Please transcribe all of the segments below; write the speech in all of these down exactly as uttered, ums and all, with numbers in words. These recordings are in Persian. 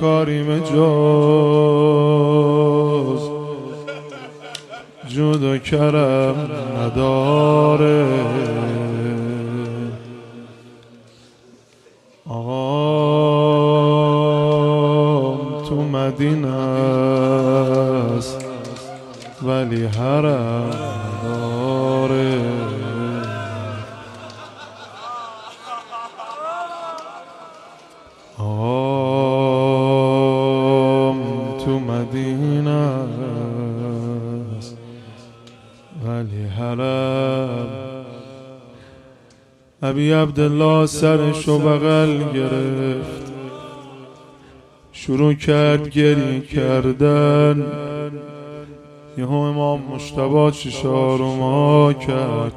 کاریم جز جود و کرم نداره. آقام تو مدینه است ولی حرم نداره. آقام تو مدینه است ولی حرم. ابی عبدالله سرشو بغل گرفت، شروع کرد گریه کردن. یهو امام مجتبی چشارو ما کرد.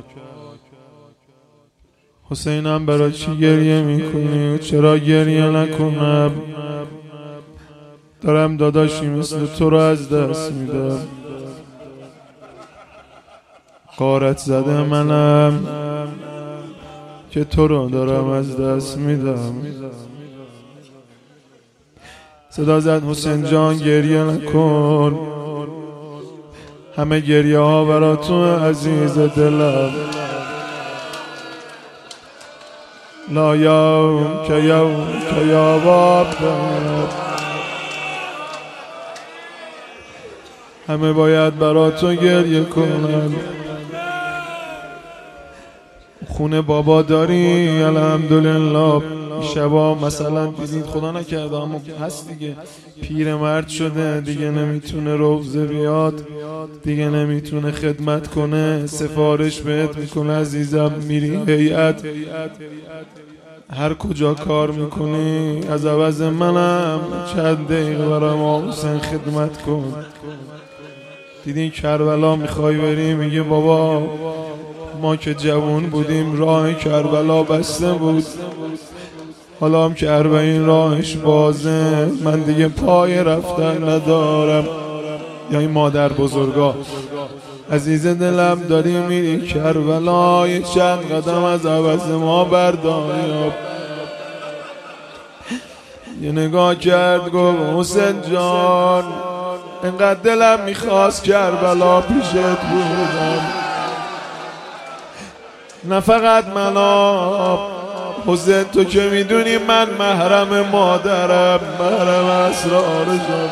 حسینم برای چی گریه میکنی؟ چرا گریه نکنم؟ دارم داداشی مثل تو رو از دست میدم. غارت زده منم که تو رو دارم از دست میدم. صدا زد حسین جان گریه نکن، همه گریه ها برا تو عزیز دلم. لا یوم که یوم که یا باب، همه باید برا تو گریه کنن. خونه بابا داری الحمدلله. شبا مثلا دیدید خدا نکرده اما هست دیگه، پیرمرد شده دیگه نمیتونه روزه بیاد، دیگه نمیتونه خدمت کنه، سفارش بهت میکنه عزیزم میری هیئت، هر کجا کار میکنی از عوض منم چند دقیقه برای ما حسین خدمت کن. دیدین کربلا میخوای بری، میگه بابا ما که جوان بودیم راه کربلا بسته بود، حالا هم که اربعین راهش بازه، من دیگه پای رفتن ندارم. یا این مادر بزرگا عزیز دلم داری میری کربلا، یه چند قدم از عوض ما برداری. یه نگاه کرد گفت حسین جان اینقدر دلم میخواست کربلا پیشت بودم، نه فقط منا حسین تو که میدونی من محرم مادرم، محرم اسرارشم.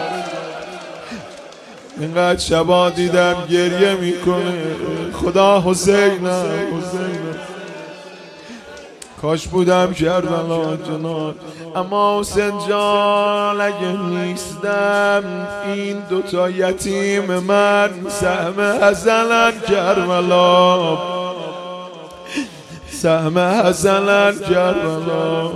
اینقدر شبا دیدم گریه میکنه خدا حسینم حسینم، کاش بودم کربلا جنان. اما حسین جان اگه نیستم این دوتا یتیم من سهم حزنن کربلا، سهم حزنن کربلا.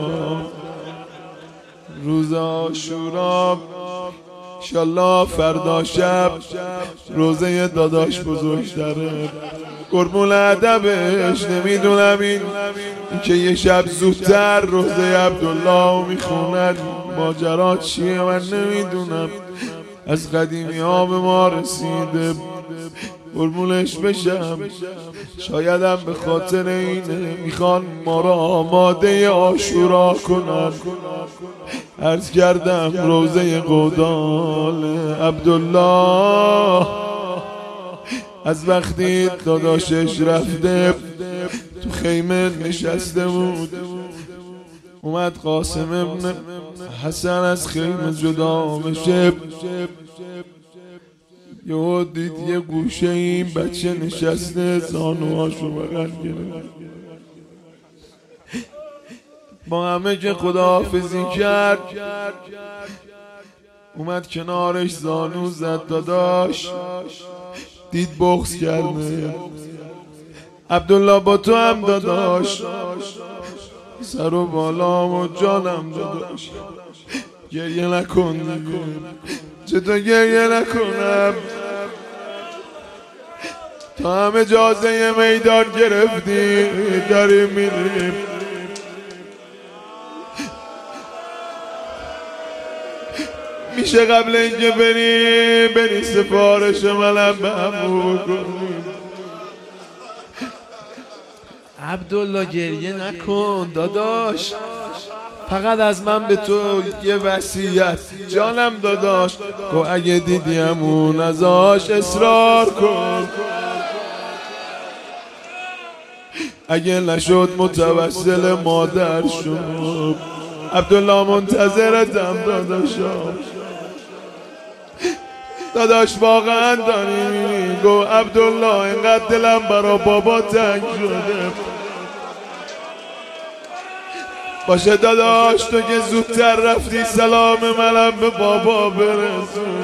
روز عاشورا انشالله فردا شب روزه داداش بزرگتره، قربون ادبش نمیدونم این که یه شب زودتر روزه عبدالله میخونن ماجرا چیه من نمیدونم، از قدیمی ها به ما رسیده، قربونش بشم. شایدم به خاطر اینه میخوان ما را آماده عاشورا کنن. عرض کردم روزه قودال عبدالله از وقتی داداشش رفته تو خیمه نشسته بود، اومد قاسم ابن حسن از خیمه جدا بشه، یهو دید یه گوشه این بچه نشسته زانوهاشو بغل گرفت. با همه که خداحافظی کرد اومد کنارش زانو زد داداش، دید بغض کرده. عبدالله با تو هم داداش، سر و بالام و جانم داداش، گریه نکن دیگه. چطور گریه نکنم؟ تا همه جازه میدان گرفتی داریم میریم. میشه قبل اینکه بری بری سفارش منم به همو بکنیم. عبدالله گریه نکن داداش، فقط از من به تو یه وصیت جانم داداش، گو اگه دیدیمون ازاش اصرار کن، اگه نشد متوسل مادر شد، عبدالله منتظرتم داداشم، داداش واقعا داری میری، گو عبدالله اینقدر دلم برا بابا تنگ شده، باشه داداش تو که زودتر رفتی سلام منم به بابا برسون.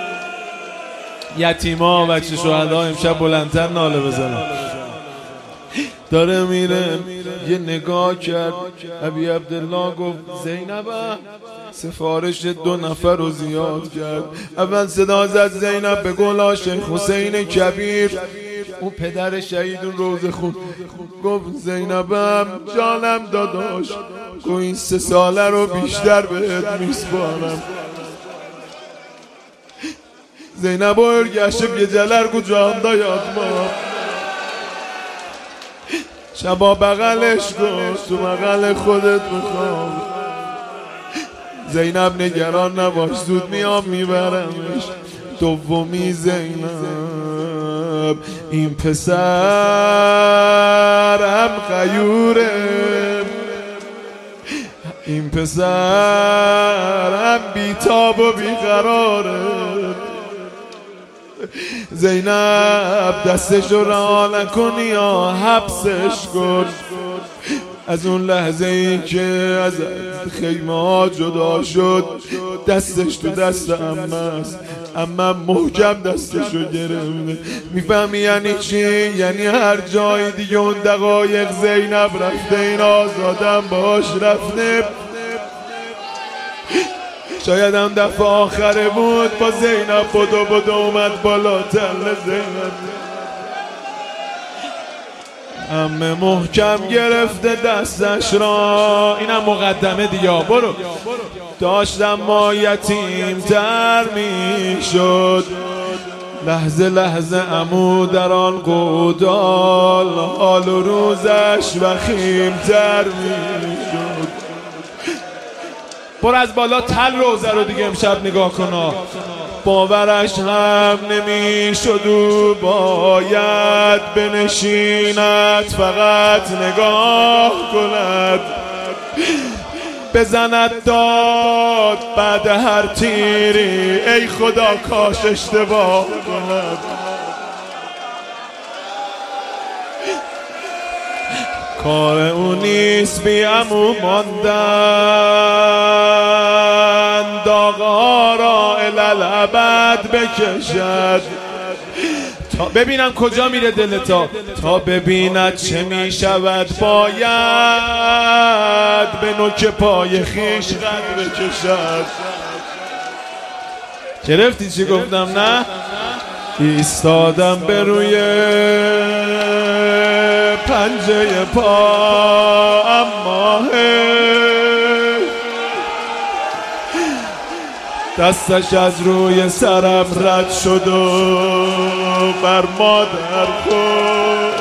یتیما بچه شهدا امشب بلندتر ناله بزنن. داره میره یه نگاه کرد، ابی عبدالله گفت زینبم، سفارش دو نفر رو زیاد کرد. اول صدا زد زینب به گلا شیخ حسین کبیر، اون پدر شهید اون روز خون، گفت زینبم جانم داداش، گفت این سه ساله رو بیشتر بهت میسپارم. زینب ارگشم یه جلر گو جان دا یاد ما، شبا بغلش کن تو بغل خودت بخوام. زینب نگران نباش زود میام میبرمش. دومی زینب این پسر هم غیوره، این پسر هم بیتاب و بیقراره. زینب دستش رو رها نکنی یا حبسش کن. از اون لحظه ای که از خیمه ها جدا شد دستش تو دست عمه است، عمه محکم دستش رو گرفته. میفهمی یعنی چی؟ یعنی هر جای دیگه اون دقایق زینب رفته این آزادم باش رفته. شاید هم دفعه آخره بود با زینب بدو بدو اومد بالا تل زینب. عمه محکم گرفته دستش را، اینم مقدمه دیگه برو. داشتم ما یتیم تر می شد، لحظه لحظه عمو در آن گودال، حال و روزش وخیم تر می شد. برو از بالا تل روزه رو دیگه امشب نگاه کن. باورش هم نمی شد و باید بنشیند فقط نگاه کند، بزند داد بعد هر تیری ای خدا کاش اشتباه کند. کار اون نیست بی عمو ماندن، داغ‌ها را الالعبد بکشد تا ببینم کجا میره دلتا، تا ببیند چه میشود باید به نوک پای خیش قد بکشد. گرفتی چی گفتم نه؟ ایستادم به روی پنجه پا اما دستش از روی سرم رد شد و بر مادر خود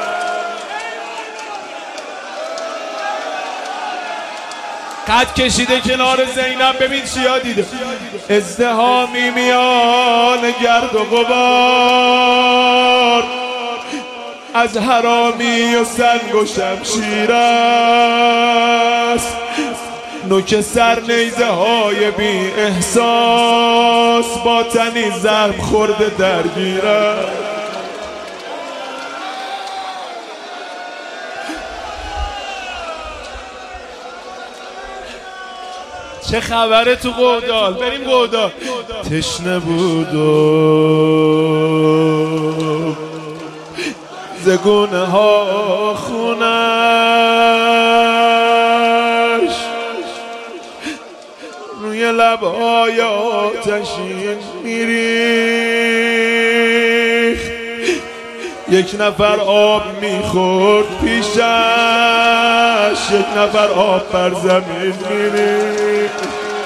قد کشیده کنار زینب. ببین چیا دیده، ازدحامی میان گرد و غبار، از حرامی و سنگ و شمشیر است، نوک سر نیزه های بی احساس با تنی زخم خورده درگیر است. چه خبره تو گودال؟ بریم گودال. تشنه بود و زگونه ها خونش، روی لبهای آتشین میریخت، یک نفر آب میخورد پیشش، یک نفر آب بر زمین میریخت.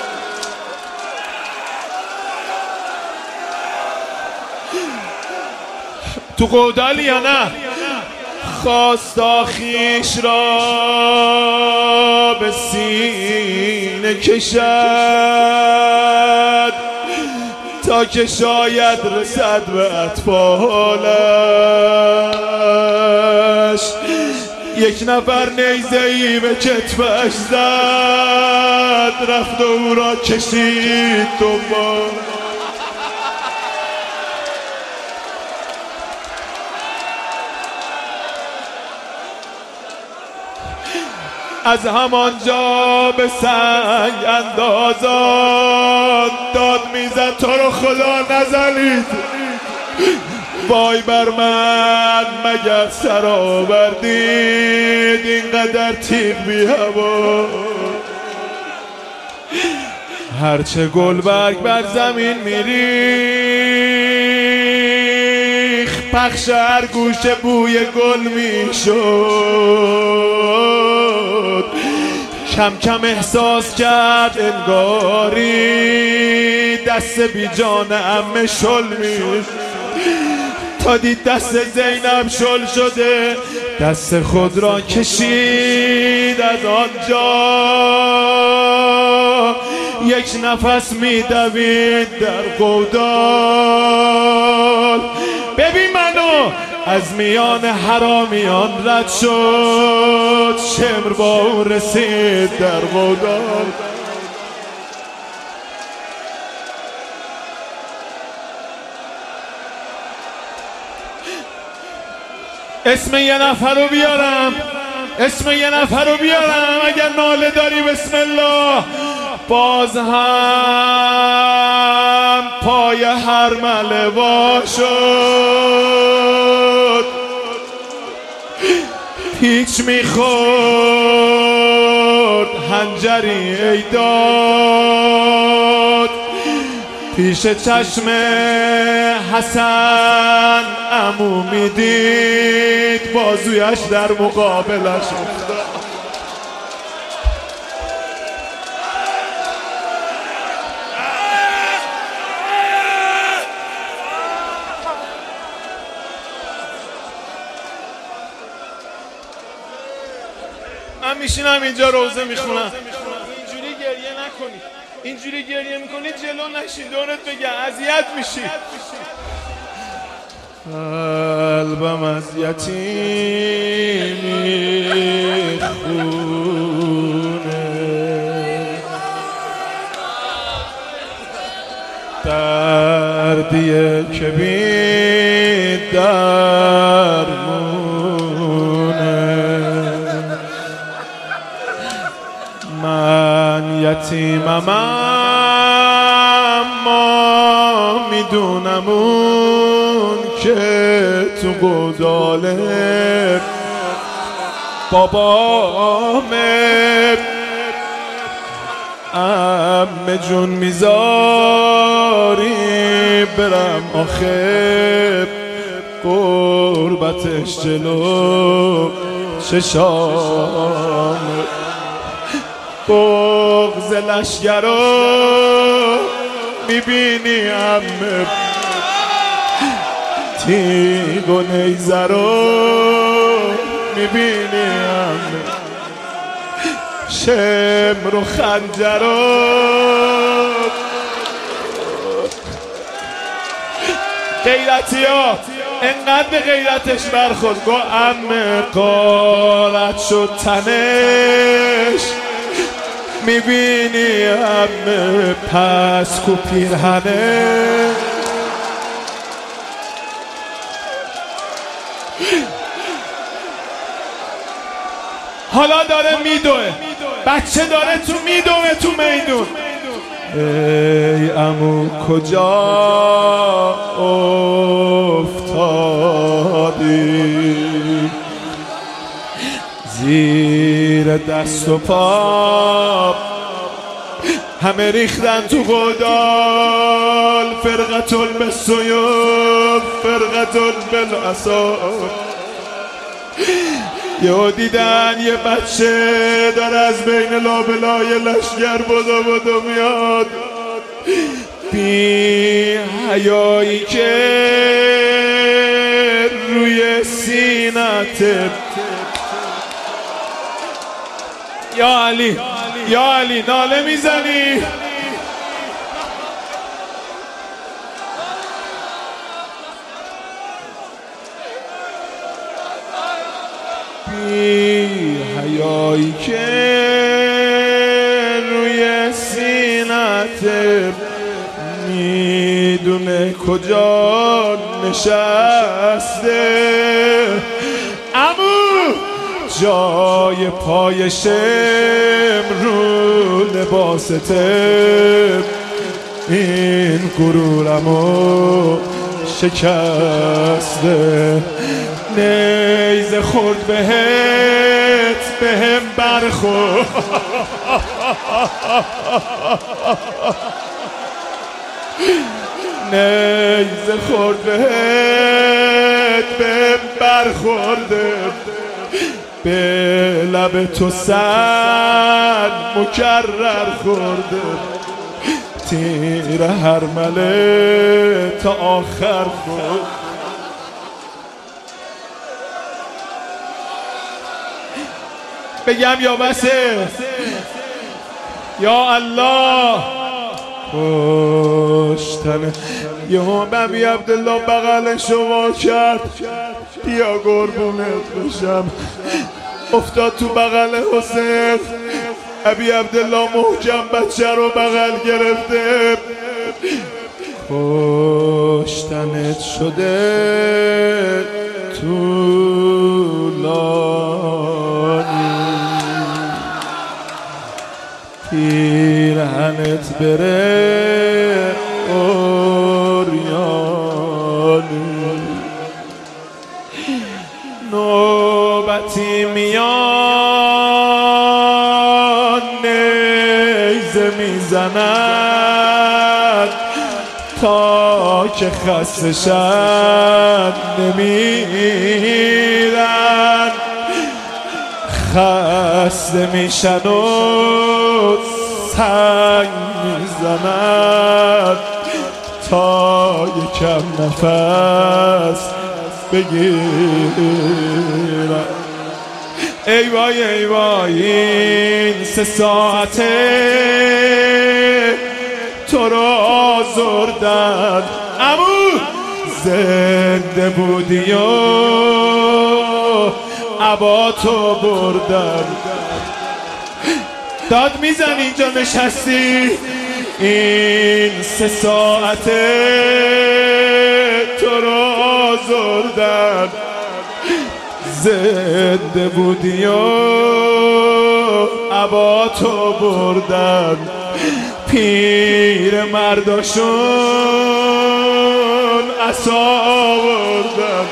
تو گودالی یا نه؟ خواست آخیش را به سینه سینه کشد تا که شاید رسد به اطفالش. یک نفر نیزه‌ای به کتفش زد، رفت و او را کشید دنبال. از همانجا به سنگ اندازان داد میزد تو رو خدا نزنید، وای بر من مگر سر آوردید اینقدر تیغ بی هوا. هرچه گلبرگ بر زمین میریخ، پخش هر گوشه بوی گل میشد. کم کم احساس کرد انگاری دست بی جان عمه شل میشد. تا دید دست زینب شل شده، دست خود را کشید از آنجا. یک نفس میدوید در گودال. ببین منو از میان حرامیان رد شد، شمر با او رسید در گودال. اسم یه نفر رو بیارم، اسم یه نفر رو بیارم. اگر ناله داری بسم الله. باز هم پای هرمله وا شد، پیچ میخورد هنجری ای داد. پیش چشم حسن عمو میدید بازویش در مقابلش افتاد. من میشینم اینجا روزه میخونم. اینجوری گریه نکنی، اینجوری گریه میکنی جلو نشی، دورت بگم اذیت میشی. قلبم از یتیمی خونه، دردیه که بی درمونه. من یتیمم اما میدونم اون که تو گوداله بابامه. عمه جون میذاری برم آخه، قربتش جلو چشامه. بغض لشگر رو میبینی عمه، تیغ و نیزه رو میبینی عمه، شمر و خنجر رو. غیرتی ها انقدر به غیرتش برخورد، گو عمه قارت شد تنش، میبینی عمه پس کو پیرهنه. حالا داره میدوه، بچه داره تو میدوه تو میدون. ای عمو کجا افتادی، زیر دست و پا همه ریختن تو گودال. فرقتون به سیوف فرقتون بالعصا. یه دیدن یه بچه داره از بین لابلای لشگر بدو بدو میاد، بی حیایی که روی سینته. یا علی یا علی ناله میزنی بی حیایی که روی سینت میدونه کجا نشسته عمو جای پایشم رو لباسته این غرورمو شکسته نیزه خورد بهت بهم برخورد نیزه خورد بهت بهم برخورده به لب تو سر مکرر خورده تیر هرمله تا آخر خورد بگم یا بسه یا الله کشتنه یه ببی عبدالله بغل شما کرد بیا قربونت بشم افتاد تو بغل حسین ابی عبدالله محکم بچه رو بغل گرفته کشتنت شده طولانی پیرهنت بره اوریانی نوبتی میان نیزه میزند تا که خسته شد نمیرن خسته میشن و سنگ میزند تا یکم نفس بگیرن ای وای ای وای این سه ساعته تو رو آزردن عمو زنده بودی و عباتو بردن داد میزن اینجا نشستی این سه ساعته تو رو آزردن زنده بودی و عباتو بردن پیر مرداشون عصا آوردن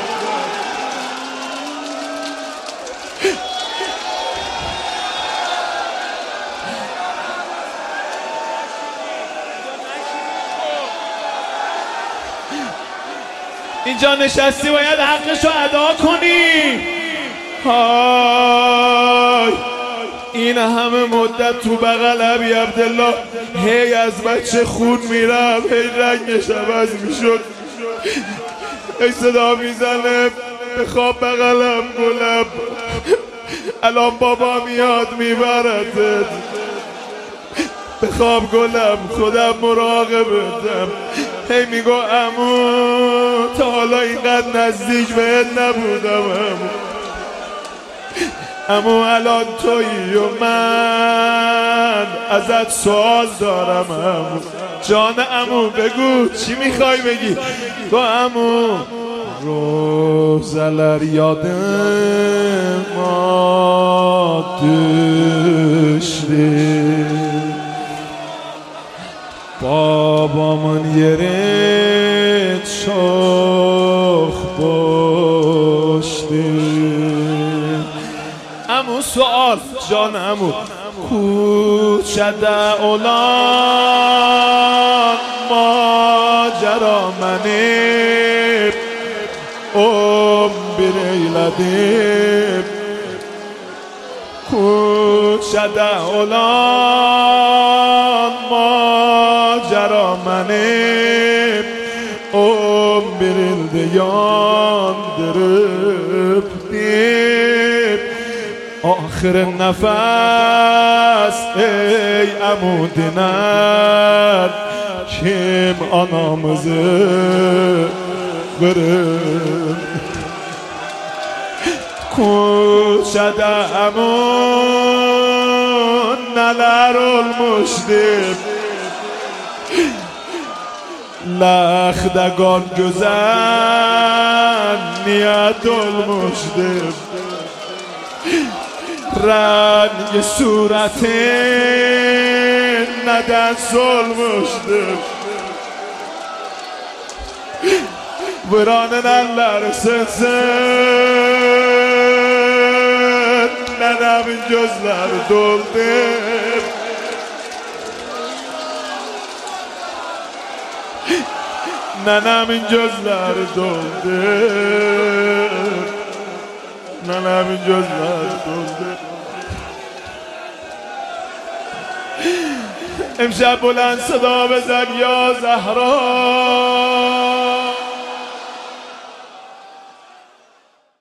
اینجا نشستی باید حقشو ادا کنی های این همه مدت تو بغل ابی عبدالله هی از بچه خون میرم هی رنگش عوض میشد هی صدا میزنه بخواب بغلم گلم الان بابا میاد میبرتت بخواب گلم خودم مراقبتم هی میگو عمو تا حالا اینقدر نزدیک بهت نبودم عمو عمو الان تویی و من ازت سوال دارم عمو جان عمو بگو چی میخوای بگی تو عمو روزلر یادم ما دشتی بابامون یه رد شخ باشتی امو سوال جان امو کوچده اولان ماجرا منی ام بیلیلدیم کوچده اولان ماجرا منی ام بیلیلدیان درب دیم آخر نفس ey amudiner kim anamızı kırın Koçada amun neler olmuştur Laxdagon güzel niyet olmuştur Rengi suretin neden solmuştur Vuranın elleri sızsın Nenemin gözleri doldur Nenemin gözleri doldur Nenemin gözleri doldur امشب بلند صدا بزن یا زهرا